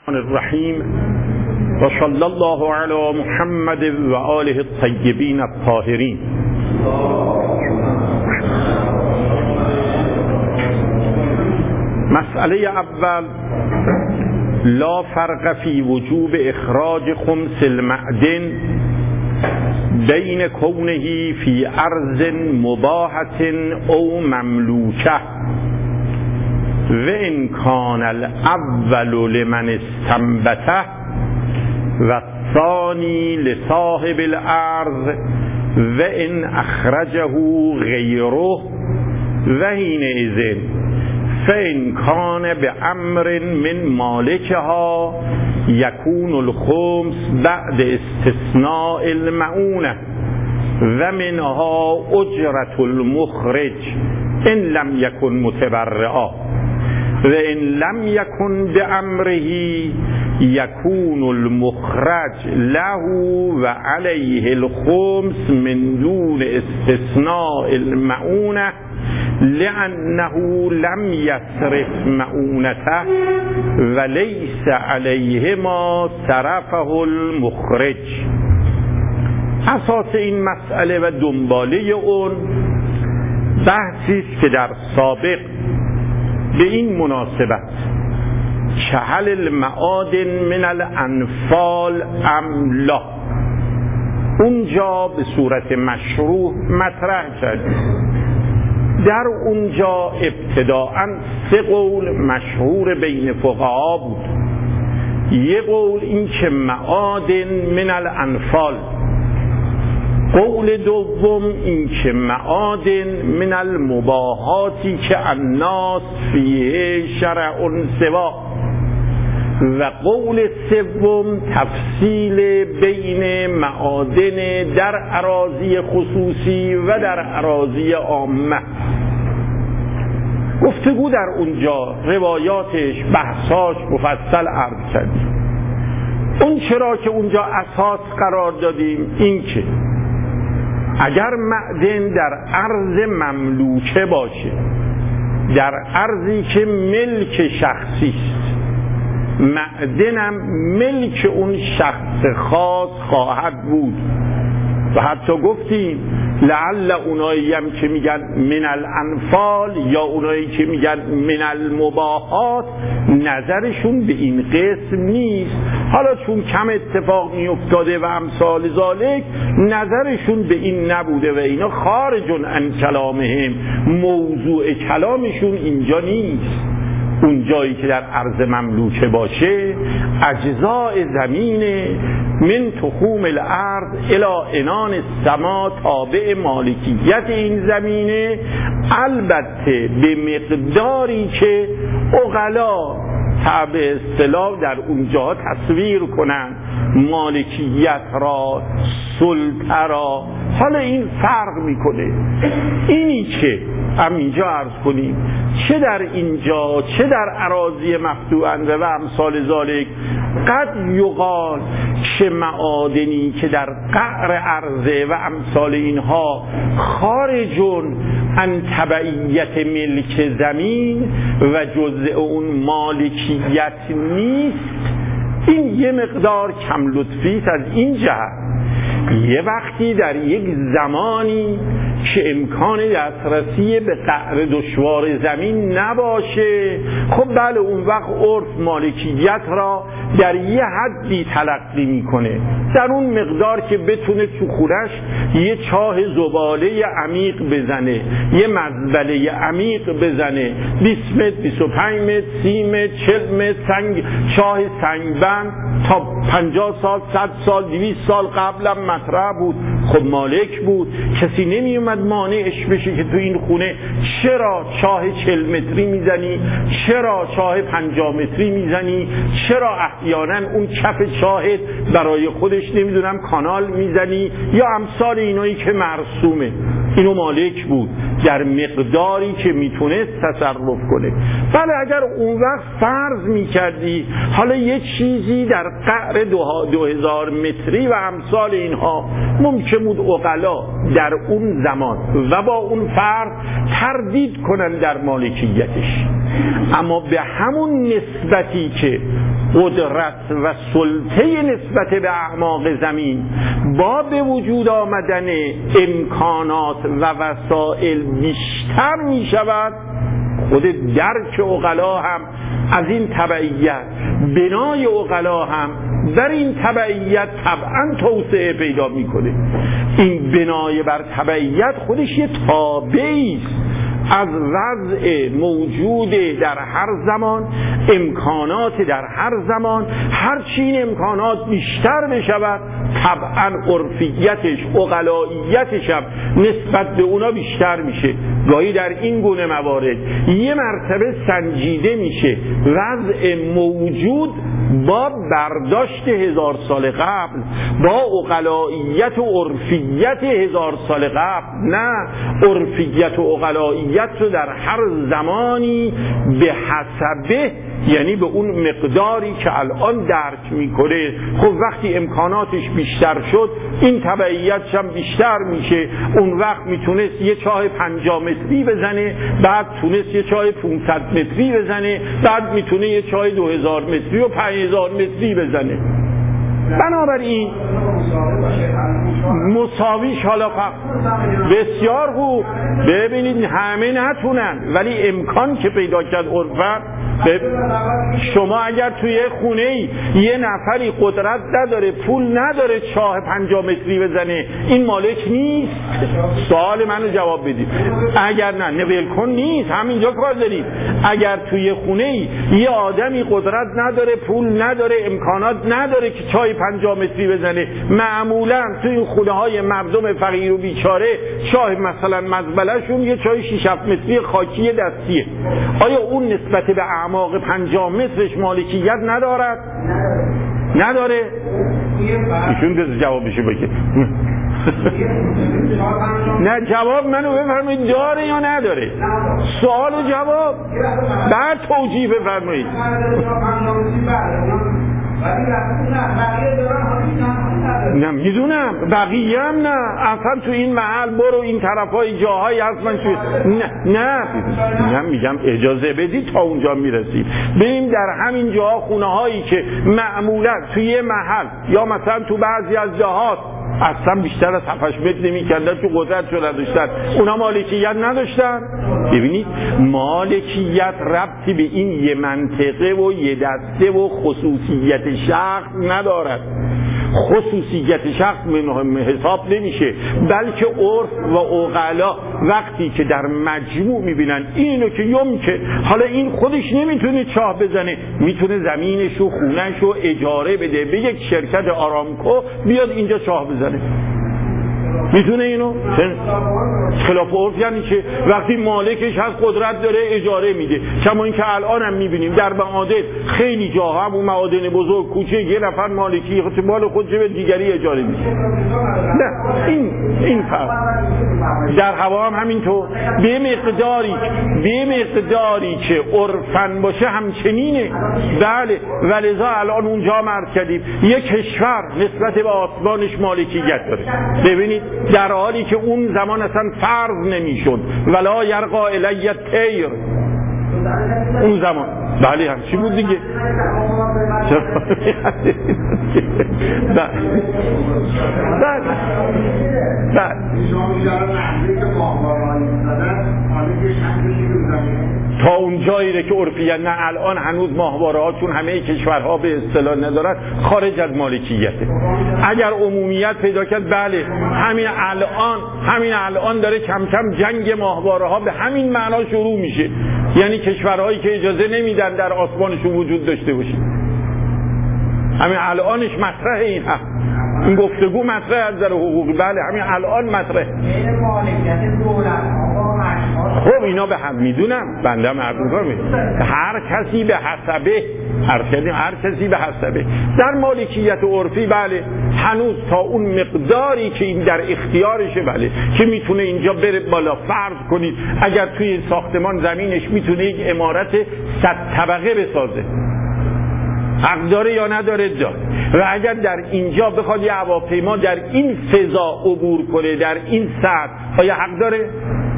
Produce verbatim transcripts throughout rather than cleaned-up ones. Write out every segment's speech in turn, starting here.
الرحیم و صلی الله علی محمد و آله الطیبین الطاهرین. مسئله اول: لا فرق فی وجوب اخراج خمس المعدن بین کونه فی ارض مباحة او مملوکه و ان کان الاول لمن استنبته و الثانی لصاحب الارض و ان اخرجه غیره و حینئذ فان کان بامر من مالکها یکون الخمس بعد استثناء المعونه و منها اجرة المخرج ان لم یکن متبرعا و ان لم یکن بامره یکون المخرج له و علیه الخمس من دون استثناء المعونه لأنه لم يصرف معونته و لیس علیه ما صرفه المخرج. اساس این مسئله و دنباله اون بحثی است که در سابق به این مناسبت چهل المعادن من الانفال ام لا اونجا به صورت مشروع مطرح کردیم. در اونجا ابتداعاً سه قول مشهور بین فقها بود. یه قول این که معادن من الانفال، قول دوم این که معادن من المباحاتی که الناس فیه شرع سوا، و قول سوم تفصیل بین معادن در اراضی خصوصی و در اراضی عامه. گفتگو در اونجا روایاتش بحثاش مفصل عرض کردیم. اون چرا که اونجا اساس قرار دادیم این که اگر معدن در ارض مملوکه باشه، در ارضی که ملک شخصی است، معدنم ملک اون شخص خاص خواهد بود. و حتی گفتیم لعل اونایی هم که میگن من الانفال یا اونایی که میگن من المباحات نظرشون به این قسم نیست. حالا چون کم اتفاق میافتاده و امثال ذالک نظرشون به این نبوده و اینا خارجون عن کلامهم، موضوع کلامشون اینجا نیست. اون جایی که در عرض مملوکه باشه اجزاء زمین من تخوم الارض الی عنان السما تابع مالکیت این زمینه، البته به مقداری که عقلا تابع اصطلاح در اونجا تصویر کنن مالکیت را، سلطه را. حالا این فرق میکنه. اینی که همینجا عرض کنیم چه در اینجا چه در اراضی مفتوحند و امثال ذالک قد یقال چه معادنی که در قعر عرضه و امثال اینها خارجون عن تبعیت ملک زمین و جزء اون مالکیت نیست، این یه مقدار کم لطفی است از این جهت. یه وقتی در یک زمانی که امکان دسترسی به قعر دشوار زمین نباشه، خب بله اون وقت عرف مالکیت را در یه حدی تلقی میکنه، در اون مقدار که بتونه تو خونش یه چاه زباله عمیق بزنه، یه مزبله عمیق بزنه، بیست متر، بیست و پنج متر، سی متر، چهل متر سنگ، چاه سنگبند تا پنجاه سال، صد سال، دویست سال قبلا مطرح بود. خب مالک بود، کسی نمی اومد مانعش بشه که تو این خونه چرا چاه چهل متری میزنی، چرا چاه پنجاه متری میزنی، چرا احیانا اون کف چاهت برای خودش نمیدونم کانال میزنی یا امثال اینایی که مرسومه. اینو مالک بود در مقداری که میتونست تصرف کنه. بله اگر اون وقت فرض میکردی حالا یه چیزی در قعر دو هزار متری و امثال اینها ممکن بود عقلا در اون زمان و با اون فرض تردید کنن در مالکیتش، اما به همون نسبتی که قدرت و سلطه نسبت به اعماق زمین با به وجود آمدن امکانات و وسایل بیشتر می شود، خود درک عقلا هم از این تبعیت، بنای عقلا هم در این تبعیت طبعا توسعه پیدا میکنه. این بنای بر تبعیت خودش یه تابعی است از وضع موجود در هر زمان، امکانات در هر زمان. هر چی این امکانات بیشتر بشود طبعا عرفیتش، عقلاییتش هم نسبت به اونا بیشتر میشه. گاهی در این گونه موارد یه مرتبه سنجیده میشه وضع موجود با برداشت هزار سال قبل، با عقلاییت و عرفیت هزار سال قبل. نه، عرفیت و عقلاییت رو در هر زمانی به حسبه، یعنی به اون مقداری که الان درک میکنه. خب وقتی امکاناتش بیشتر شد این تبعیتش هم بیشتر میشه. اون وقت میتونست یه چاه پنجاه متری بزنه، بعد تونست یه چاه پانصد متری بزنه، بعد میتونه یه چاه دو هزار متری و پنج هزار متری بزنه. بنابراین مساویش حالا بسیار خوب. ببینید همه نتونن، ولی امکان که پیدا کرد عرفت. شما اگر توی خونه ای یه نفری قدرت نداره، پول نداره چاه پنجاه متری بزنه، این مالک نیست؟ سوال منو جواب بدید. اگر نه نویل کن نیست، همینجا کار دارید. اگر توی خونه ای یه آدمی قدرت نداره، پول نداره، امکانات نداره که چاه پنجاه متری بزنه، معمولا توی خونه های مردم فقیر و بیچاره چاه مثلا مزبلهشون یه چاه شش هفت متری خاکی دستیه. آیا اون نسبت به اعماق پنجاه مترش مالکیت ندارد؟ نداره؟ ایشون دست جوابشو بگه. نه، جواب منو بفرمایید داره یا نداره. سوال و جواب بعد توجیه بفرمایید. نه میدونم، بقیه هم نه. اصلا تو این محل برو این طرفای جاهایی هست من توی نه نه میگم میگم اجازه بدید تا اونجا میرسید. بریم در همین جاها خونه هایی که معمولا توی محل یا مثلا تو بعضی از جاهات اصلا بیشتر از هفت هشت متر نمی‌کردن، تو قدرت رو نداشتن، اونا مالکیت نداشتن. ببینید مالکیت ربطی به این یه منطقه و یه دسته و خصوصیت شخص ندارد. خصوصیت شخص مهم حساب نمیشه، بلکه عرف و عقلا وقتی که در مجموع میبینن اینو که یم که حالا این خودش نمیتونه چاه بزنه، میتونه زمینش و خونش رو اجاره بده به یک شرکت آرامکو بیاد اینجا چاه بزنه، میتونه اینو. خلاف عرف یعنی که وقتی مالکش هست قدرت داره اجاره میده. کما اینکه الان هم میبینیم در معادن خیلی جاها هم اون معادن بزرگ کوچه یه نفر مالکی مال خودش به دیگری اجاره میده. نه این این فرق در هوا هم همینطور به مقداری به مقداری که عرفن باشه همچنینه. بله، ولذا الان اونجا عرض کردیم یک کشور نسبت به آسمانش مالکیت داره. ببینید در حالی که اون زمان اصلا فرض نمیشد ولا یرقا الی الطیر، اون زمان بله هم چی بود دیگه. بله بله تا اون جایی که عرفیت نه الان هنوز ماهواره ها چون همه کشورها به اصطلاح ندارد خارج از مالکیته. اگر عمومیت پیدا کرد بله همین الان همین الان داره کم کم جنگ ماهواره ها به همین معنا شروع میشه، یعنی کشورهایی که اجازه نمیدن در آسمانشون وجود داشته باشه. همین الانش مطرح این هست، این گفتگو مطرح از نظر حقوقی. بله همین الان مطرح. خب اینا به هم میدونم، بنده هم عرض میکنم هر کسی به حسبه، هر کسی هر کسی به حسبه. در مالکیت عرفی بله هنوز تا اون مقداری که این در اختیارشه بله که میتونه اینجا بره بالا. فرض کنید اگر توی ساختمان زمینش میتونه یک عمارت صد طبقه بسازه، حق داره یا نداره؟ داره. و اگر در اینجا بخواد یه هواپیما در این فضا عبور کنه در این سطح آیا حق داره؟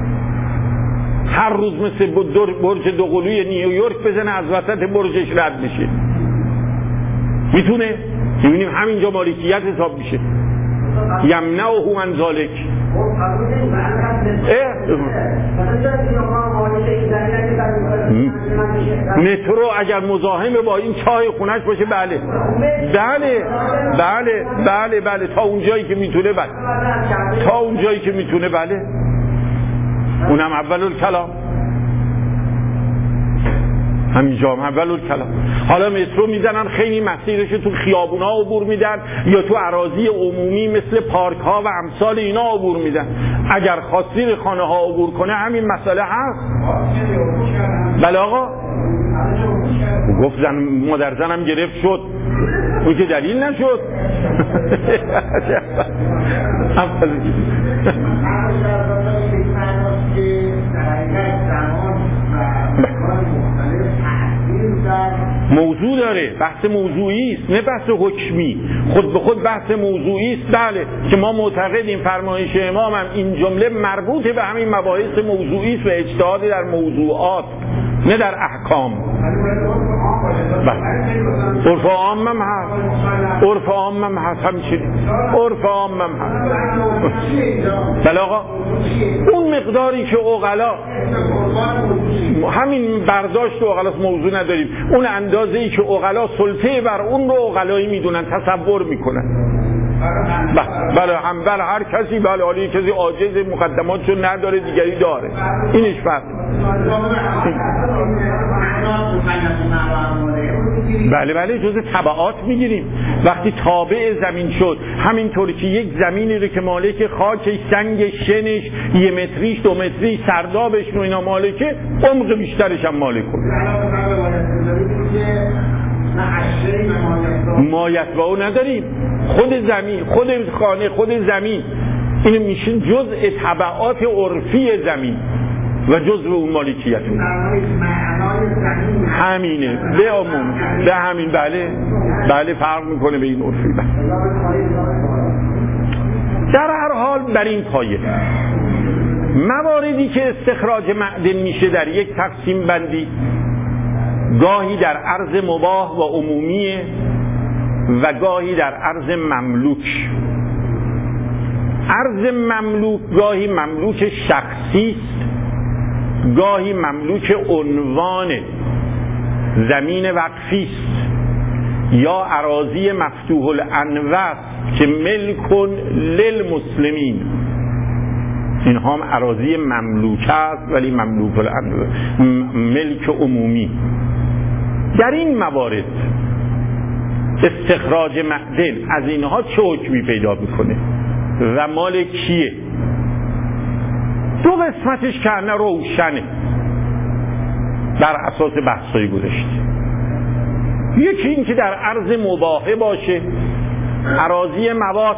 هر روز مثل برج دوقلوی نیویورک بزنه از وسط برجش رد بشه؟ میتونه. میبینیم همینجا مالکیت حساب میشه. یمنعه من ذالک. مترو اگر مزاحم با این چای خونش باشه بله بله بله بله بله تا اونجایی که میتونه بله تا اونجایی که میتونه بله اونم اول الکلام، همینجا هم اول الکلام. حالا مترو میزنن خیلی مسیرش تو خیابونا عبور میدن یا تو اراضی عمومی مثل پارک ها و امثال اینا عبور میدن. اگر خواستین خانه ها عبور کنه همین مسئله هست. بله آقا گفت زن مادر زنم گرفت شد، اون که دلیل نشد. موضوع داره، بحث موضوعی است نه بحث حکمی، خود به خود بحث موضوعی است. بله که ما معتقدیم فرمایش امام هم این جمله مربوط به همین مباحث موضوعی است و اجتهاد در موضوعات نه در احکام. عرف عام هم هست، عرف عام هم هست، همچنین عرف عام هم هست. بله آقا اون مقداری که عقلا همین برداشت عقلا موضوع نداریم، اون اندازه‌ای که عقلا سلطه بر اون رو عقلایی میدونن، تصور میکنن. بله هم بله هر کسی بله حالی کسی عاجز مقدماتشو نداره دیگری داره، اینش فرق. بله بله جزء تبعات میگیریم. وقتی تابع زمین شد همینطوری که یک زمینی رو که مالک خاکش، سنگ، شنش، یه متریش، دو متری، سردابش رو اینا مالکه، عمق بیشترش هم مالکه. مایت با او نداریم. خود زمین، خود خانه، خود زمین این میشه جزء تبعات عرفی زمین و جزء اون مالکیت همینه به عموم به همین. بله بله فرق میکنه به این عرفی. در هر حال بر این پایه مواردی که استخراج معدن میشه در یک تقسیم بندی، گاهی در ارض مباح و عمومیه و گاهی در ارض مملوک. ارض مملوک گاهی مملوک شخصی است، گاهی مملوک عنوان زمین وقفی است یا اراضی مفتوح الانواع که ملک للمسلمین. این هم اراضی مملوک است ولی مملوک الانواع، ملک عمومی. در این موارد استخراج معدن از اینها چه حکمی پیدا میکنه و مال کیه؟ دو قسمتش که نه روشنه بر اساس بحثای گذشته. یکی این که در ارض مباحه باشه، اراضی موات،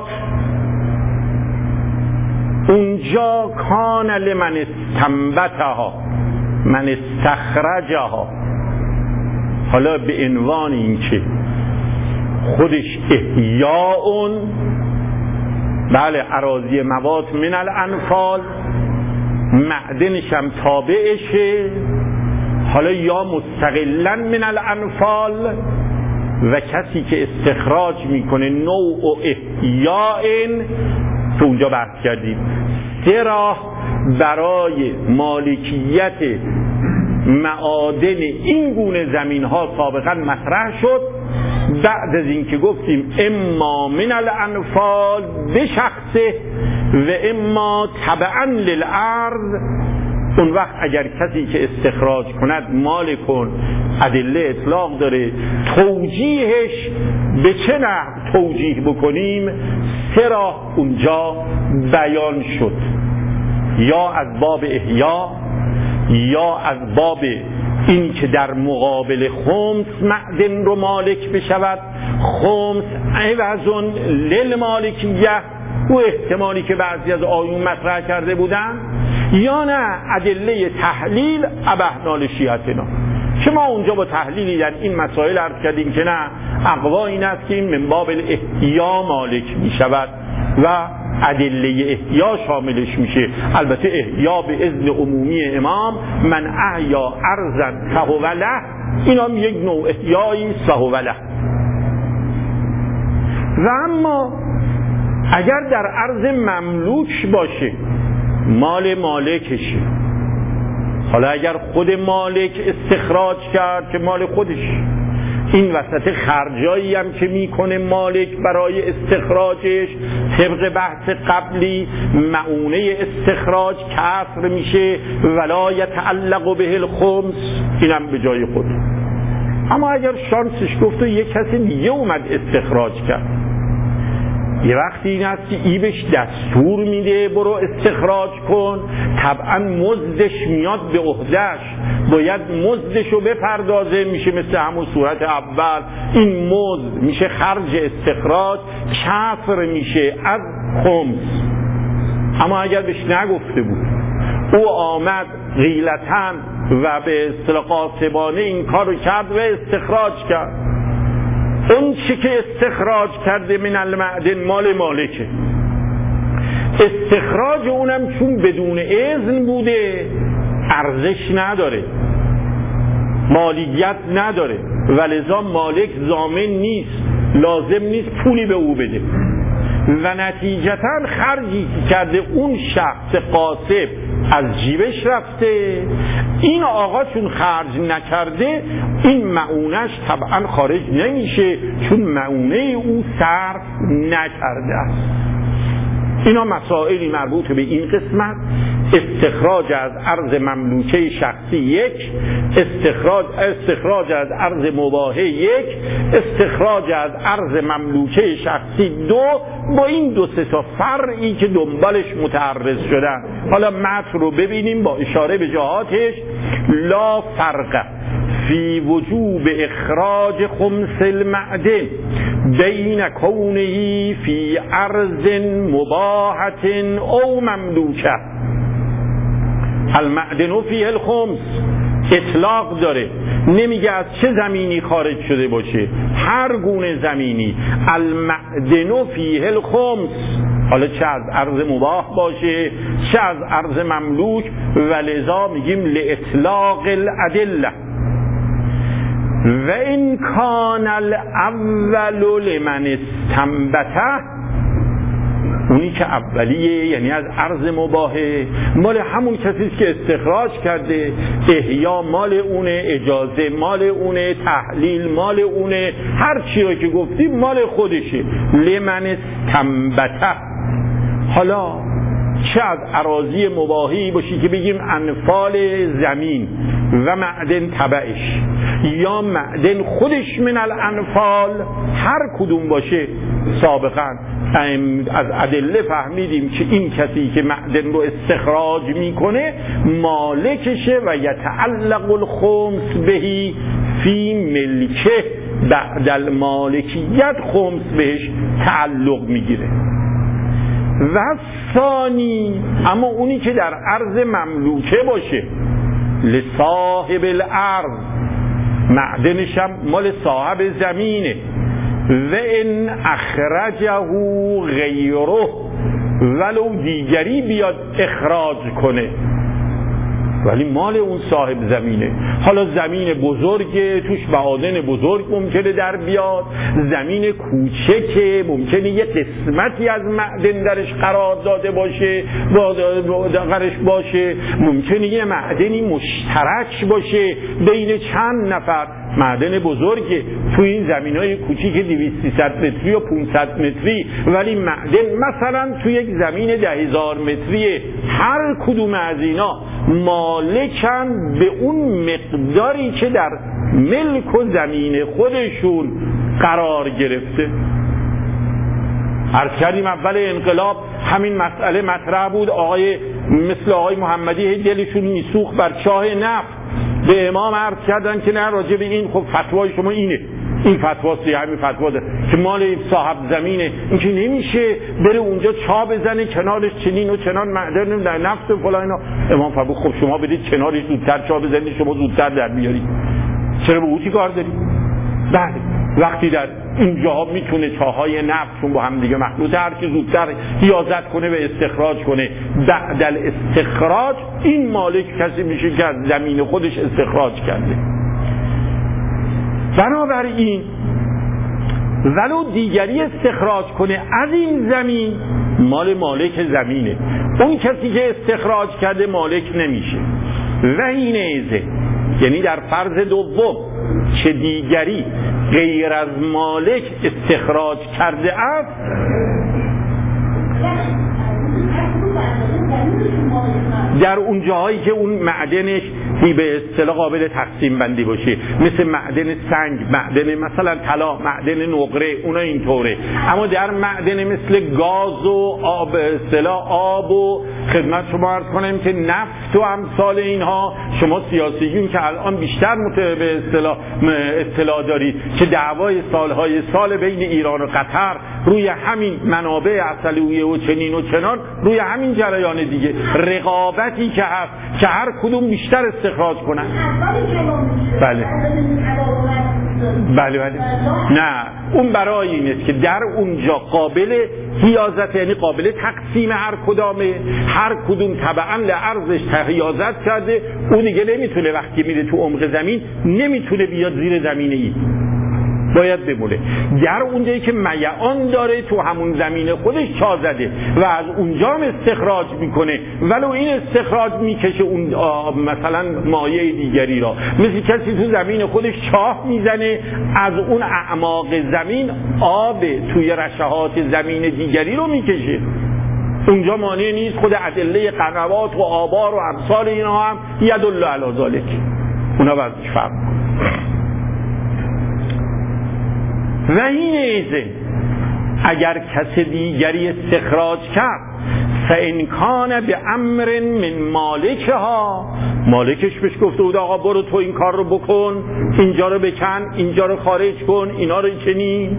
اونجا کان لمن استنبتها من استخرجها، حالا به عنوان این که خودش احیاء، بله اراضی موات من الانفال، معدنش هم تابعشه، حالا یا مستقلا من الانفال و کسی که استخراج میکنه نوع احیاء تو اونجا بحث کردیم. سه راه برای مالکیت معادن این گونه زمین ها سابقا مطرح شد. بعد از این که گفتیم اما من الانفال به شخصه و اما تبعا للارض، اون وقت اگر کسی که استخراج کند مال کن، ادله اطلاق داره، توجیهش به چه نحو توجیه بکنیم سه راه اونجا بیان شد، یا از باب احیا، یا از باب این که در مقابل خمس معدن رو مالک بشود، خمس عوض للمالکیه، و احتمالی که بعضی از آیون مطرح کرده بودن، یا نه ادله تحلیل ابحنا لشیعتنا که ما اونجا با تحلیلی در این مسائل عرض کردیم که نه اقوا این است که این من باب الاحیا مالک می شود و ادله احیا شاملش میشه. البته احیا به اذن عمومی امام، من احیا ارضا فهو له، این هم یک نوع احیایی فهو له. و اما اگر در عرض مملوک باشه مال مالکشه، حالا اگر خود مالک استخراج کرد که مال خودش، این وسط خرجایی هم که میکنه مالک برای استخراجش طبق بحث قبلی معونه استخراج کسر میشه ولا یتعلق به الخمس، اینم به جای خود. اما اگر شانسش گفت و یک کسی دیگه اومد استخراج کرد، یه وقتی این است که ای بهش دستور میده برو استخراج کن، طبعا مزدش میاد به عهدهش، باید مزدشو بپردازه، میشه مثل همون صورت اول، این مزد میشه خرج استخراج، کسر میشه از خمس. اما اگر بهش نگفته بود، او آمد غیلتاً و به اصطلاح قاصبانه این کارو کرد و استخراج کرد، اون چی که استخراج کرده من المعدن مال مالکه، استخراج اونم چون بدون اذن بوده ارزش نداره، مالیت نداره و لذا مالک ضامن نیست، لازم نیست پولی به او بده و نتیجتاً خرجی کرده اون شخص قاصب از جیبش رفته، این آقا چون خرج نکرده این معونش طبعا خارج نمیشه چون معونه او صرف نکرده است. اینا مسائلی مربوط به این قسمت، استخراج از ارض مملوکه شخصی یک، استخراج استخراج از ارض مباحه یک، استخراج از ارض مملوکه شخصی دو، با این دو سه تا فرعی که دنبالش متعرض شدن. حالا متن رو ببینیم با اشاره به جهاتش. لا فرق فی وجوب اخراج خمس المعدن بین کونه فی ارض مباحة او مملوکه، المعدن فیه الخمس اطلاق داره، نمیگه از چه زمینی خارج شده باشه، هر گونه زمینی، المعدن فیه الخمس، حالا چه از ارض مباح باشه چه از ارض مملوک، و لذا میگیم لاطلاق الادله. و این کان الاول لمن استنبته، اونی که اولیه یعنی از ارض مباحه مال همون کسیست که استخراج کرده، احیا مال اونه، اجازه مال اونه، تحلیل مال اونه، هر چی رو که گفتیم مال خودشه، لمن استنبته. حالا چه از اراضی مباحی باشی که بگیم انفال زمین و معدن تبعش، یا معدن خودش من الانفال، هر کدوم باشه سابقا از ادله فهمیدیم که این کسی که معدن رو استخراج میکنه مالکشه و یتعلق الخمس بهی فی ملکه، بعد المالکیت خمس بهش تعلق میگیره. و ثانی، اما اونی که در ارض مملوکه باشه، لصاحب الارض، معدنش هم مال صاحب زمینه، و ان اخرجه غیره، ولو دیگری بیاد اخراج کنه ولی مال اون صاحب زمینه. حالا زمین بزرگه توش معادن بزرگ ممکنه در بیاد، زمین کوچکه ممکنه یه قسمتی از معدن درش قرار داده باشه قرارش باشه، ممکنه یه معدنی مشترک باشه بین چند نفر، معدن بزرگه تو این زمینای کوچیک دویست سیصد متری و پانصد متری، ولی معدن مثلا تو یک زمین ده هزار متریه، هر کدوم از اینا مالکن به اون مقداری که در ملک و زمین خودشون قرار گرفته. عرض کردیم اول انقلاب همین مسئله مطرح بود، آقای مثل آقای محمدی دلشون میسوخت بر چاه نفت، به امام عرض کردن که نه راجع به این خب فتوای شما اینه، این فتواست، همین فتوا ده که مال صاحب زمینه، این که نمیشه بره اونجا چا بزنه کنارش چنین و چنان معدن در نفت و فلان اینا. امام فرمود خب شما برید کنارش زودتر چا بزنید، شما زودتر در بیارید، چرا به او چی کار دارید؟ بله وقتی در این جاها میتونه چاهای نفت چون با هم دیگه مخلوطه، هر کی زودتر حیازت کنه و استخراج کنه، بعد الاستخراج این مالک کسی میشه که از زمین خودش استخراج کرده. بنابراین ولو دیگری استخراج کنه از این زمین، مال مالک زمینه، اون کسی که استخراج کرده مالک نمیشه. و این ایزه، یعنی در فرض دوم چه دیگری غیر از مالک استخراج کرده است، در اون جاهایی که اون معدنش به اصطلاح قابل تقسیم بندی باشه، مثل معدن سنگ، معدن مثلا طلا، معدن نقره، اونا اینطوره. اما در معدن مثل گاز و آب، اصطلاح آب و خدمت شما عرض کنم که نفت و امثال اینها، شما سیاسیون که الان بیشتر به اصطلاح اطلاع دارید که دعوای سالهای سال بین ایران و قطر روی همین منابع عسلویه و چنین و چنان، روی همین جریان دیگه، رقابتی که هست که هر کدوم بیشتر استخراج کنن. بله بله بله نه، اون برای این است که در اونجا قابل حیازت، یعنی قابل تقسیم هر کدامه، هر کدوم طبعا لعرضش حیازت کرده، اون دیگه نمیتونه وقتی میره تو عمق زمین نمیتونه بیاد زیر زمینه ای، باید بمونه. در اونجایی که میعان داره تو همون زمین خودش چا زده و از اونجا هم استخراج میکنه، ولو این استخراج میکشه اون مثلا مایه دیگری را، مثل کسی تو زمین خودش چاه میزنه، از اون اعماق زمین آب توی رشهات زمین دیگری رو میکشه، اونجا مانع نیست. خود ادله قنوات و آبار و امثال اینا هم یدل علی ذلک، اونا وضعش فرق کنه. و این ایزه اگر کس دیگری استخراج کرد، فانکان به امر من مالکها، مالکش بهش گفته بود آقا برو تو این کار رو بکن، اینجا رو بکن، اینجا رو خارج کن، اینا رو چنین،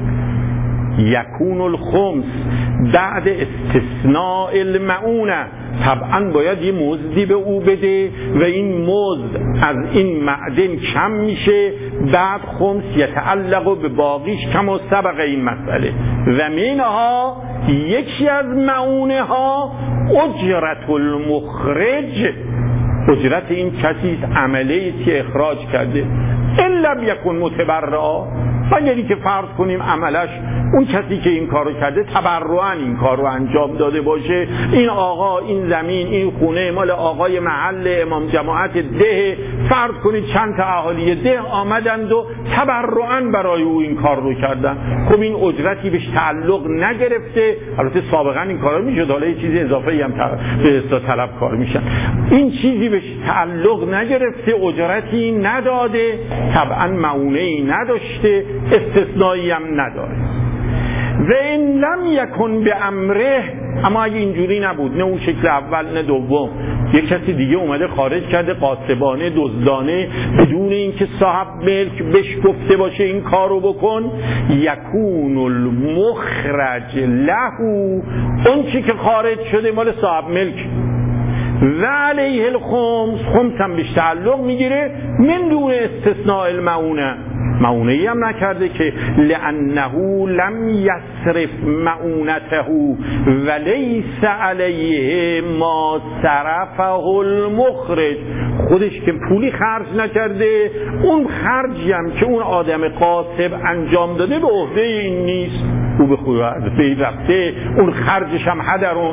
یکون الخمس بعد استثناء المعونه، طبعا باید یه مزدی به او بده و این مزد از این معدن کم میشه، بعد خمس یتعلق به باقیش کما سبق این مسئله. و منها یکی از معونه ها اجرت المخرج، اجرت این کسی عملی که اخراج کرده، ان لم یکن متبرعا، مگری که فرض کنیم عملش اون کسی که این کارو کرده تبرعاً این کارو انجام داده باشه، این آقا این زمین این خونه مال آقای محل امام جماعت ده، فرض کنید چند تا اهالی ده آمدند و تبرعاً برای او این کار رو کردن، خب این اجرتی بهش تعلق نگرفته. البته سابقاً این کارا میشد، حالا یه چیز اضافه‌ای هم به اصطلاح طلب کار میشن، این چیزی بهش تعلق نگرفته، اجرتی نداده، طبعاً معونه‌ای نداشته، استثنایی هم نداره. و این لم یکن به امره، اما اگه اینجوری نبود، نه اون شکل اول نه دوم، یک کسی دیگه اومده خارج کرده قاصبانه دزدانه بدون اینکه صاحب ملک بهش گفته باشه این کارو بکن، یکون المخرج له، اون چی که خارج شده مال صاحب ملک، و علیه الخمس، خمس هم بهش تعلق میگیره من دون استثناء المعونه، معونه ای هم نکرده که لانه لم یصرف معونته و لیس علیه ما صرفه المخرج، خودش که پولی خرج نکرده، اون خرجی هم که اون آدم قاصب انجام داده به عهده این نیست، او به خود رفته، اون خرجش هم هدرون.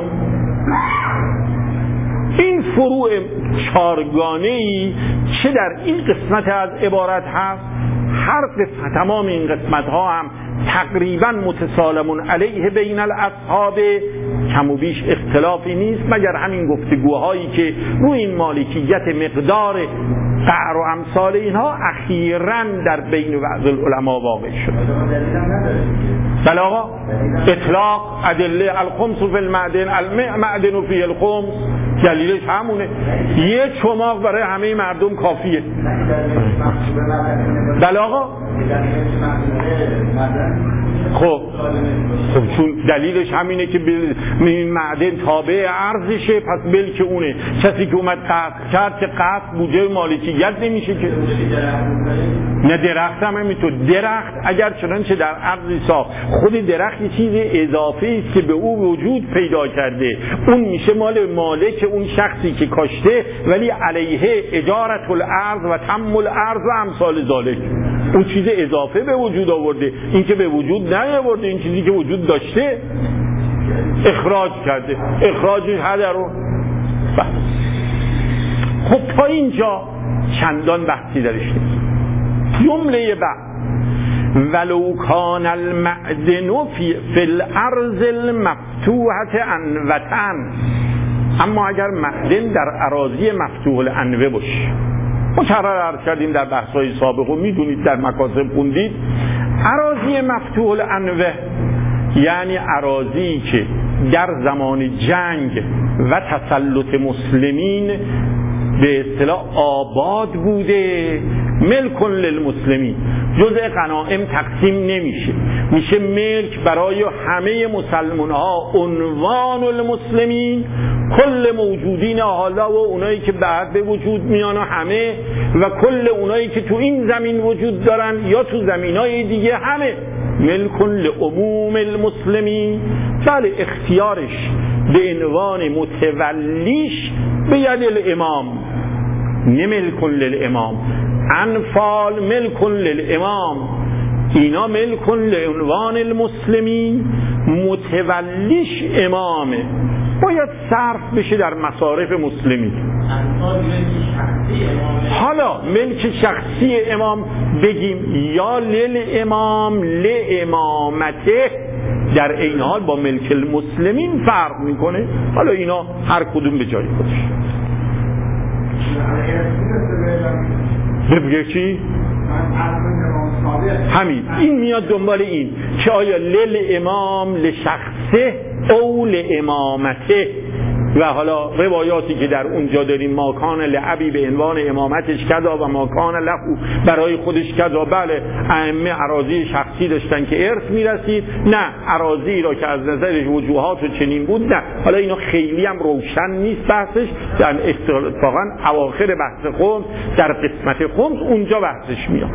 این فروع چارگانه‌ای چه در این قسمت از عبارت هست، هر قسمت، تمام این قسمت ها هم تقریبا متسالمون علیه بین الاصحاب، کم و بیش اختلافی نیست، مگر همین گفتگوهایی که روی این مالکیت مقدار قعر و امثال اینها اخیراً در بین بعض العلماء واقع شد. بله آقا، اطلاق ادله الخمس فی المعدن، المعدن فی الخمس، دلیلش همونه، یه چماق برای همه مردم کافیه. بله آقا، خب خب چون دلیلش همینه که این معدن تابع ارزشه، پس ملک اونه، کسی که اومد قصد کرد که قصد بوجه مالکیت نمیشه که، نه درخت هم همینطور، درخت اگر چنانچه در ارضی ساخت، خود درخت یه چیز اضافی است که به او وجود پیدا کرده، اون میشه مال مالک اون شخصی که کاشته، ولی علیه اجارت الارض و تم الارض و امثال ذالک. اون چیز اضافه به وجود آورده، این که به وجود نیاورده، این چیزی که وجود داشته اخراج کرده. اخراجش هدرون. خب تا اینجا چندان بحثی درش نیست. جمله بعد ولو کان المعدن فی الارض المفتوحه انوتن، اما اگر معدن در اراضی مفتوح الانوه باشه، مکرر عرض کردیم در بحث‌های سابق و میدونید در مکاسب خوندید، اراضی مفتوح الانوه یعنی اراضی که در زمان جنگ و تسلط مسلمین به اصطلاح آباد بوده، ملک للمسلمین، جزء غنایم تقسیم نمیشه، میشه ملک برای همه مسلمان ها، عنوان المسلمین، کل موجودین حالا و اونایی که بعد به وجود میان و همه و کل اونایی که تو این زمین وجود دارن یا تو زمینای دیگه، همه ملک لعموم المسلمین. بله اختیارش به عنوان متولیش به ید الامام، نه ملک للامام. انفال ملک للامام، اینا ملک لعنوان المسلمین، متولیش امامه، باید صرف بشه در مصارف مسلمین. حالا ملک شخصی امام بگیم یا للامام لامامته، در این حال با ملک المسلمین فرق میکنه. حالا اینا هر کدوم به جای خودش. بگه چی؟ همین این میاد دنبال این که آیا لیل امام لشخصه او لامامته. و حالا روایاتی که در اونجا داریم، ماکان لعبی به عنوان امامتش کذا و ماکان لهو برای خودش کذا. بله ائمه اراضی شخصی داشتن که ارث میرسید، نه اراضی را که از نظرش وجوهات و چنین بود، نه. حالا اینا خیلی هم روشن نیست بحثش، در اتفاقا اواخر بحث خمس در قسمت خمس اونجا بحثش میاد.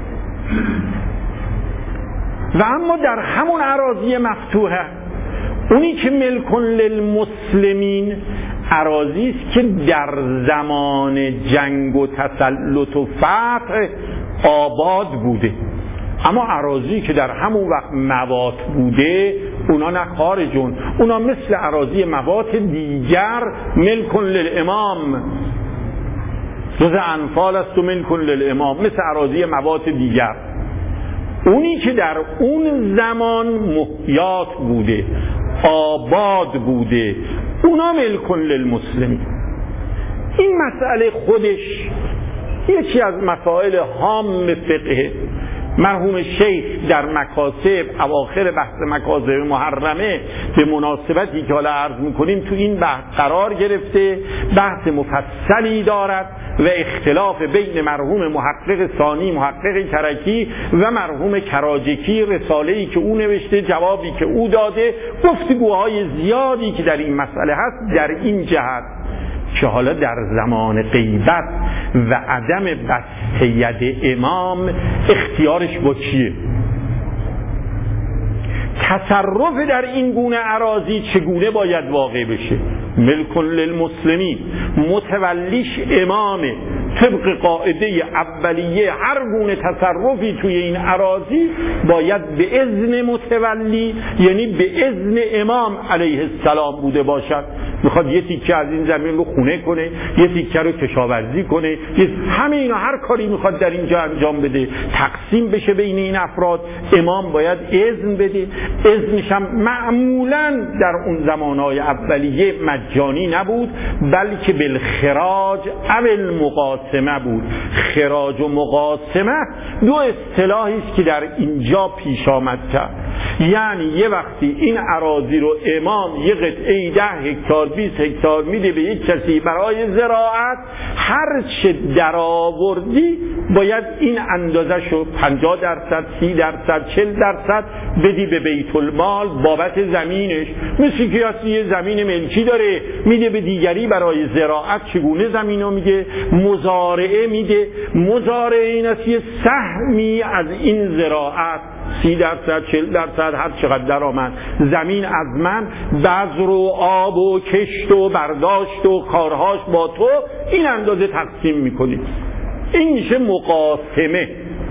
و اما در همون اراضی مفتوحه، اونی که ملک للمسلمین، اراضی است که در زمان جنگ و تسلط و فتح آباد بوده، اما اراضی که در همون وقت موات بوده اونا نه خارجون، اونا مثل اراضی موات دیگر ملک للامام، جز انفال است و ملک للامام، مثل اراضی موات دیگر. اونی که در اون زمان محیات بوده، آباد بوده، اونا ملک للمسلمین. این مسئله خودش یکی از مسائل هام فقه. مرحوم شیخ در مکاسب اواخر بحث مکاسب محرمه به مناسبتی که حالا عرض میکنیم تو این بحث قرار گرفته، بحث مفصلی دارد و اختلاف بین مرحوم محقق ثانی محقق کرکی و مرحوم کراجکی، رساله‌ای که او نوشته، جوابی که او داده، گفتگوهای زیادی که در این مسئله هست در این جهت که حالا در زمان غیبت و عدم بسط ید امام اختیارش با چیه؟ تصرف در این گونه اراضی چگونه باید واقع بشه؟ ملک للمسلمین، متولیش امامه. طبق قاعده اولیه هر گونه تصرفی توی این اراضی باید به اذن متولی، یعنی به اذن امام علیه السلام بوده باشد. میخواد یه تیکه از این زمین رو خونه کنه، یه تیکه رو کشاورزی کنه، همه اینا هر کاری میخواد در اینجا انجام بده، تقسیم بشه بین این افراد، امام باید اذن بده. اذنش هم معمولا در اون زمانهای اولیه مجانی نبود، بلکه بالخراج او المقاسمه بود. خراج و مقاسمه دو اصطلاحی است که در اینجا پیش آمد کرد. یعنی یه وقتی این اراضی رو امام یه قطعه ده هکتار بیست هکتار میده به یک کسی برای زراعت، هر چه در آوردی باید این اندازه شو پنجاه درصد سی درصد چهل درصد بدی به بیت المال بابت زمینش. مثل که اصلا یه زمین ملکی داره میده به دیگری برای زراعت، چگونه زمینو میگه؟ مزارعه میده. مزارعه این است یه سهمی از این زراعت، سی درصد چهل درصد هر چقدر درآمد زمین از من، بذر و آب و کشت و برداشت و کارهاش با تو این اندازه تقسیم میکنی. این میشه مقاسمه.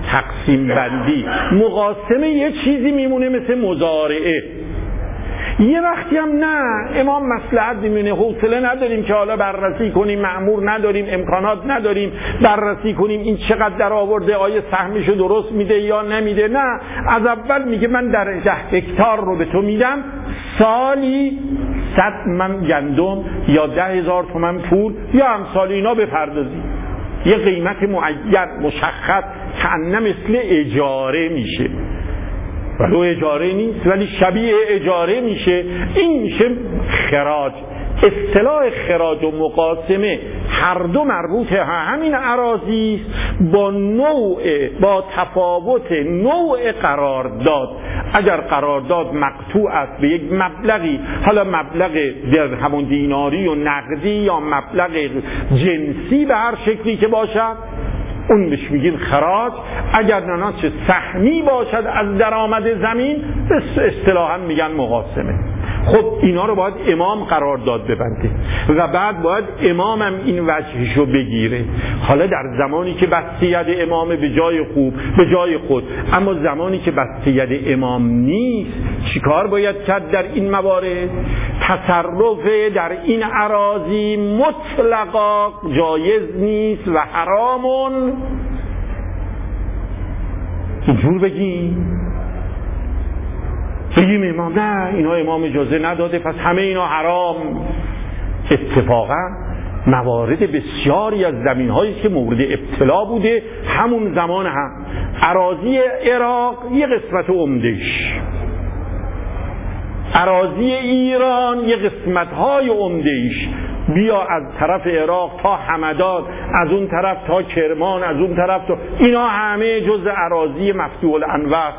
تقسیم بندی. مقاسمه یه چیزی میمونه مثل مزارعه. یه وقتی هم نه، امام مصلحت می‌بینه، حوصله نداریم که حالا بررسی کنیم، مأمور نداریم، امکانات نداریم بررسی کنیم این چقدر در آورده، آیه سهمشو درست میده یا نمیده. نه، از اول میگه من در ده هکتار رو به تو میدم، سالی صد من گندم یا ده هزار تومن پول یا امثال اینا بپردازی. یه قیمت معین مشخص کأنه مثل اجاره میشه، ولو اجاره نیست ولی شبیه اجاره میشه. این میشه خراج. اصطلاح خراج و مقاسمه هر دو مربوطه همین اراضی است، با نوع با تفاوت نوع قرارداد. اگر قرارداد مقطوع است به یک مبلغی، حالا مبلغ در همون دیناری و نقدی یا مبلغ جنسی به هر شکلی که باشد، اون بهش میگین خراج. اگر نه چه سهمی باشد از درآمد زمین، اصطلاحاً میگن مقاسمه. خب اینا رو باید امام قرارداد ببنده و بعد باید امامم این وجهشو بگیره. حالا در زمانی که بسته ید امام به جای خوب به جای خود، اما زمانی که بسته ید امام نیست چیکار باید کرد در این موارد؟ تصرف در این اراضی مطلقا جایز نیست و حرامون. اینجور بگیم بگیم امام نه، اینا امام اجازه نداده پس همه اینا حرام. اتفاقا موارد بسیاری از زمین هایی که مورد ابتلا بوده همون زمان هم. اراضی عراق یه قسمت عمدهش، اراضی ایران یه قسمت های عمدهش، بیا از طرف عراق تا همدان، از اون طرف تا کرمان، از اون طرف تا اینا همه جز اراضی مفتوح الانواع.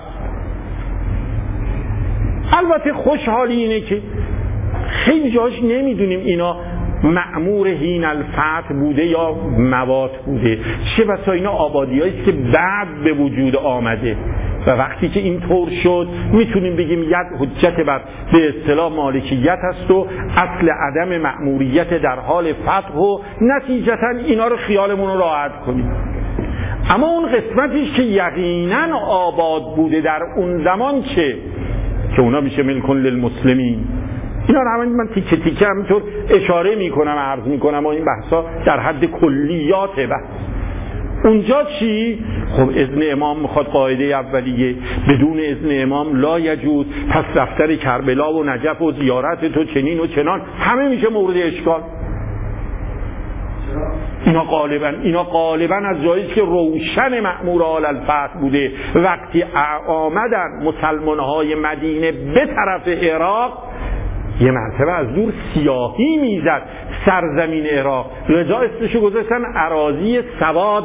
البته خوشحالی اینه که خیلی جاش نمیدونیم اینا مأمور هین الفتح بوده یا موات بوده، چه بسا اینا آبادی‌هایی که بعد به وجود آمده و وقتی که این طور شد میتونیم بگیم یک حجت بر به اصطلاح مالکیت هست و اصل عدم مأموریت در حال فتح و نتیجتا اینا رو خیالمون رو راحت کنیم. اما اون قسمتیش که یقینا آباد بوده در اون زمان چه؟ که اونا میشه ملکن للمسلمین. اینا رو همین من تیکه تیکه همینطور اشاره میکنم عرض میکنم و این بحثا در حد کلیات بحث. اونجا چی؟ خب اذن امام میخواد، قاعده اولیه بدون اذن امام لا یجوز، پس دفتر کربلا و نجف و زیارت تو چنین و چنان همه میشه مورد اشکال. اینا غالبا اینا غالبا از جایی که روشن مأمور آل الفتح بوده، وقتی آمدن مسلمان‌های مدینه به طرف عراق یه مرتبه از دور سیاهی میزد سرزمین عراق، رجا اسمشو گذاشتن اراضی سواد.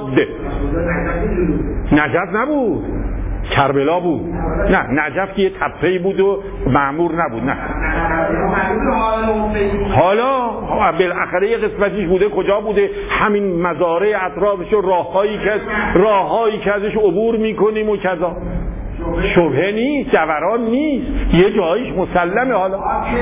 نجف نبود، کربلا بود. نه نجف که یه تپه‌ای بود و مأمور نبود. نه حالا بالاخره یه قسمتیش بوده. کجا بوده؟ همین مزارع اطرافش و راههایی که راههایی که ازش عبور میکنیم و کذا. شبهه نیست، جوران نیست، یه جاییش مسلمه. حالا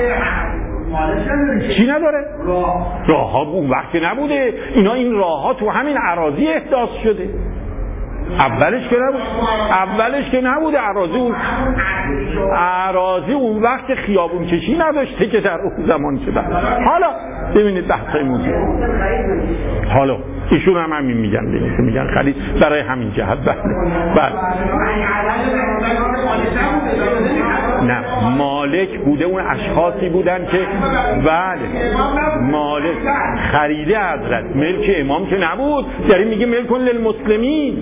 چی نداره؟ راه ها اون وقت نبوده. اینا این راه ها تو همین اراضی احداث شده. اولش که نبود اولش که نبوده اراضی اون اراضی اون وقت خیابون کشی نداشته که در اون زمان شده. حالا ببینید بحثای موضوع. حالا ایشون هم همین میگن دیگه، میگن خرید برای همین جهت. بله بله نه مالک بوده، اون اشخاصی بودن که بله مالک خریده حضرت، ملک امام که نبود. داریم میگه ملکن للمسلمین.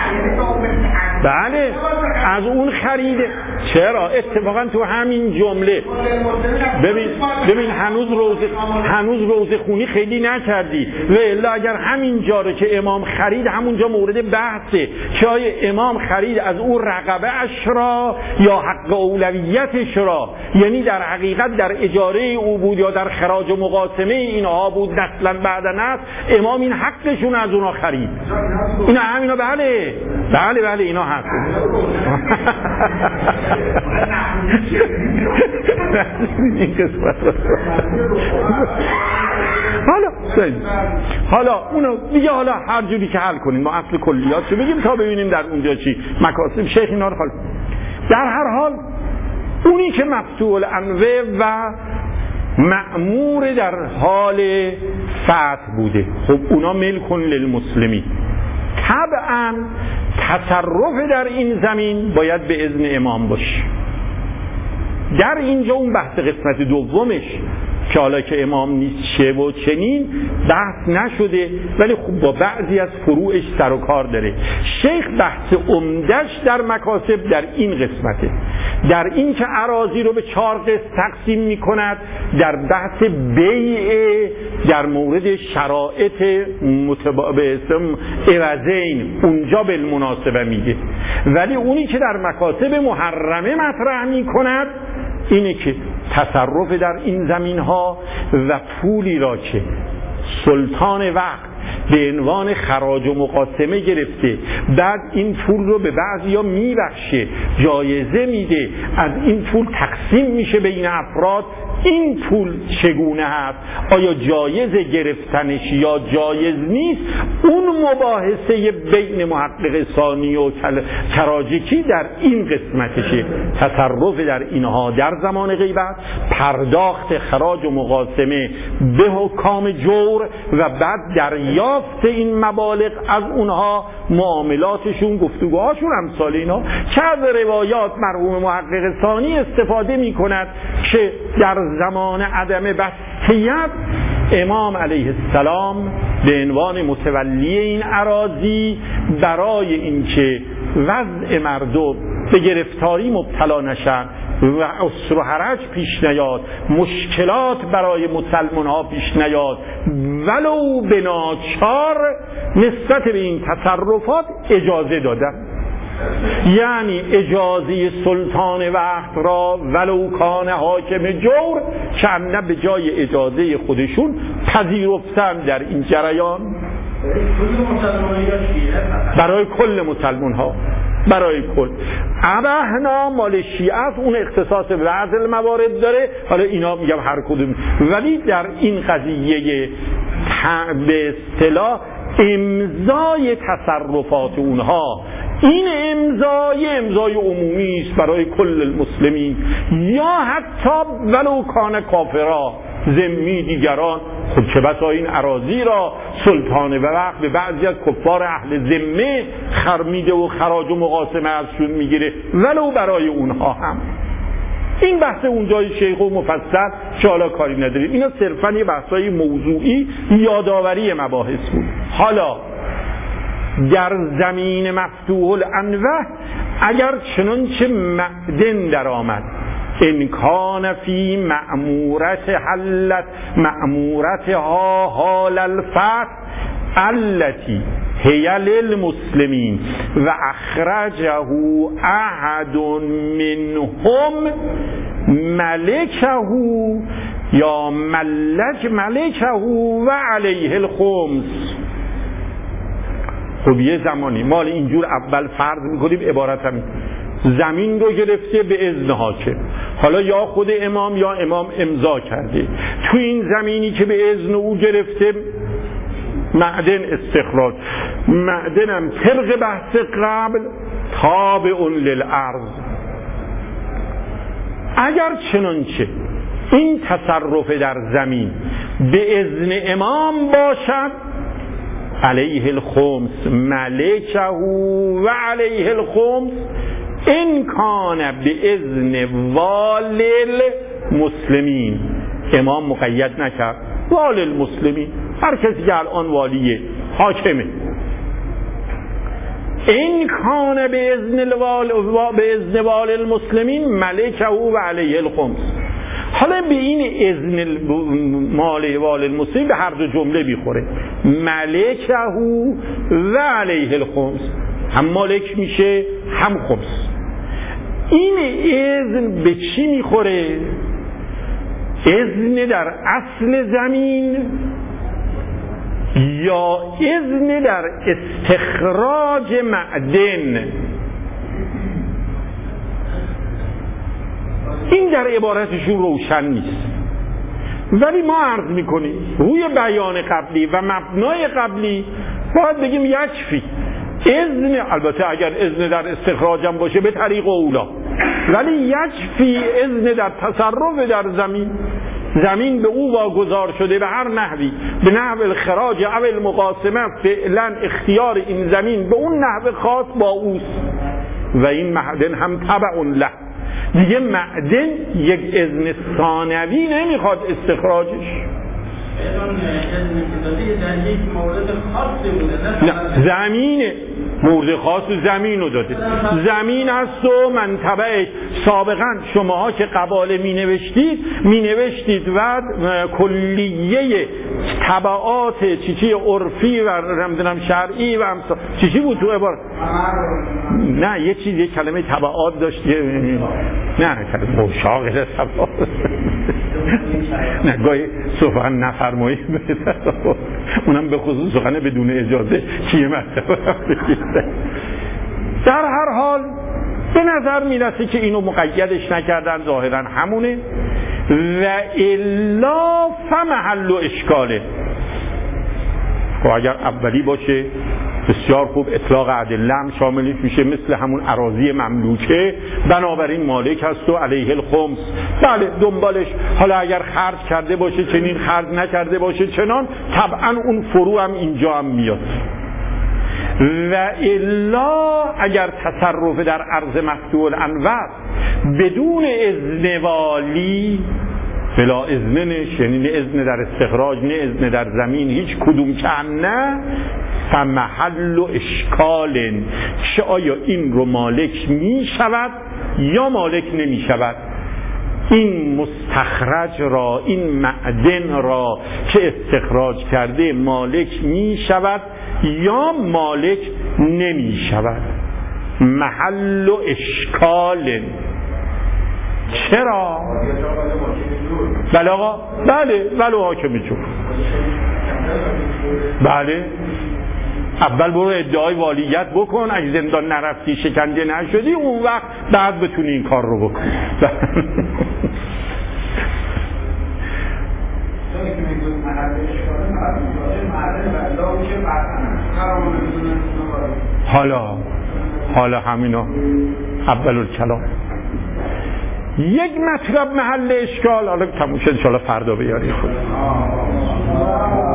بله از اون خریده. چرا؟ اتفاقا تو همین جمله ببین ببین هنوز روزه هنوز روزه خونی خیلی نکردی و الا اگر همین جا رو که امام خرید همونجا مورد بحثه که آیا امام خرید از اون رقبه اش را یا حق اولویتش را، یعنی در حقیقت در اجاره او بود یا در خراج و مقاسمه اینها بود نسلا بعد نسل امام این حقشون از اونا خرید. اینا همینا بله بله بله اینا هست. این قسمت حالا حالا اونو دیگه حالا هر جوری که حل کنیم ما اصل کلیاتشو بگیم تا ببینیم در اونجا چی مکاسب شیخ اینا رو حل. در هر حال اونی که مفتوح الانوه و مأمور در حال فتح بوده، خب اونا ملکن للمسلمین، طبعا تصرف در این زمین باید به اذن امام باشه. در اینجا اون بحث قسمت دومش که حالا که امام نیست چه و چنین بحث نشده، ولی خب با بعضی از فروعش سر و کار داره. شیخ بحث عمدش در مکاسب در این قسمته، در این که اراضی رو به چهار قسم تقسیم می کند، در بحث بیع در مورد شرایط متبابه عوضین اونجا بالمناسبه میگه، ولی اونی که در مکاسب محرمه مطرح می کند اینه که تصرف در این زمین ها و پولی را که سلطان وقت به عنوان خراج و مقاسمه گرفته، بعد این پول رو به بعضیا میبخشه، جایزه میده، از این پول تقسیم میشه بین افراد. این پول چگونه هست؟ آیا جایز گرفتنش یا جایز نیست؟ اون مباحثه بین محقق ثانی و کراجکی در این قسمتشه. تصرف در اینها در زمان غیبت، پرداخت خراج و مقاسمه به حکام جور و بعد دریافت این مبالغ از اونها، معاملاتشون، گفتگوهاشون، امثال اینا که از روایات مرحوم محقق ثانی استفاده می کند که در زمان عدم بستیت امام علیه السلام به عنوان متولی این اراضی برای اینکه وضع مردم به گرفتاری مبتلا نشن و عسر و حرج پیش نیاد، مشکلات برای مسلمان ها پیش نیاد، ولو به ناچار نسبت به این تصرفات اجازه دادن. یعنی اجازه سلطان وقت را ولو کان حاکم جور که به جای اجازه خودشون پذیرفتن در این جریان برای کل مسلمان ها، برای کل. ابهنا مال شیعه اون اختصاص به بعض الموارد داره، حالا اینا میگم هر کدوم، ولی در این قضیه به اصطلاح امضای تصرفات اونها، این امضای امضای عمومی است برای کل المسلمین، یا حتی ولو کان کافرا ذمی دیگران. خب چه بسا این اراضی را سلطان وقت به بعضی از کفار اهل ذمه خرمیده و خراج و مقاسمه ازشون میگیره، ولو برای اونها هم. این بحث اونجای شیخ و مفصل که حالا کاری نداریم، اینا صرفا یه بحثای موضوعی یادآوری مباحث بود. حالا در زمین مفتوح الانوه اگر چنانچه معدن در آمد، انکان فی مأمورت حلت مأمورتها حال الفتح التي هی للمسلمین و اخرجه احد منهم ملکه یا ملک ملکه و علیه الخمس. خب یه زمانی مال اینجور اول فرض میکنیم عبارت همین، زمین رو گرفته به اذن حاکم، حالا یا خود امام یا امام امضا کرده، تو این زمینی که به اذن او گرفته معدن استخراج، معدنم طبق بحث قبل تابع للارض. اگر چنانچه این تصرف در زمین به اذن امام باشد، علیه الخمس ملکه و علیه الخمس، این کان به اذن والل مسلمین، امام مقید نکرد، والل مسلمین، هر کسی که الان والیه حاکمه، این کان به اذن الوال به اذن والل مسلمین ملکه و علیه الخمس. حالا به این اذن مال والل مسلمین به هر دو جمله بیخوره، ملکه و علیه الخمس، هم مالک میشه هم خمس. این اذن به چی میخوره؟ اذن در اصل زمین یا اذن در استخراج معدن؟ این در عبارتشون روشن نیست. ولی ما عرض میکنیم روی بیان قبلی و مبنای قبلی باید بگیم یکفی اذن، البته اگر اذن در استخراج هم باشه به طریق اولا، ولی یکفی اذن در تصرف در زمین، زمین به او واگذار شده به هر نحوی، به نحو الخراج او المقاسمه، فعلا اختیار این زمین به اون نحو خاص با اوست و این معدن هم تبع له. دیگه معدن یک اذن ثانوی نمیخواد استخراجش. نه زمینه، مورد خاص زمین رو داده، زمین هست و منطبعش. سابقا شماها که قباله می نوشتید می نوشتید و کلیه تبعات چیچی عرفی و رمضانم شرعی و همسا چیچی بود تو عبارت؟ نه یه چیز، یه کلمه تبعات داشت، نه کلمه مشاغل تبعات نه گاهی سخن نفرمایید اونم به خصوص سخن بدون اجازه چیه مطلب. در هر حال به نظر میرسه که اینو مقیدش نکردن، ظاهرا همونه و الا فمحل و اشکاله. و اگر اولی باشه بسیار خوب، اطلاق ادله هم شاملش میشه، مثل همون اراضی مملوکه، بنابراین مالک هست و علیه الخمس. بله دنبالش حالا اگر خرج کرده باشه چنین، خرج نکرده باشه چنان، طبعا اون فرو هم اینجا هم میاد. و الا اگر تصرف در ارض مفتوح الانور بدون اذن والی، بلا اذنش، یعنی نه اذن در استخراج نه اذن در زمین، هیچ کدوم که هم نه، فمحل و اشکال، چه آیا این رو مالک می شود یا مالک نمی شود. این مستخرج را، این معدن را که استخراج کرده مالک می شود یا مالک نمی شود. محل و اشکال. چرا؟ بله آقا، بله ولو حاکم جور. بله اول برو ادعای والیت بکن، اگه زندان نرفتی شکنجه نشدی اون وقت بعد بتونی این کار رو بکن. حالا حالا همینا اول الکلام یک مطلب محل اشکال، حالا تموم شد انشاءالله فردا بیاری خود.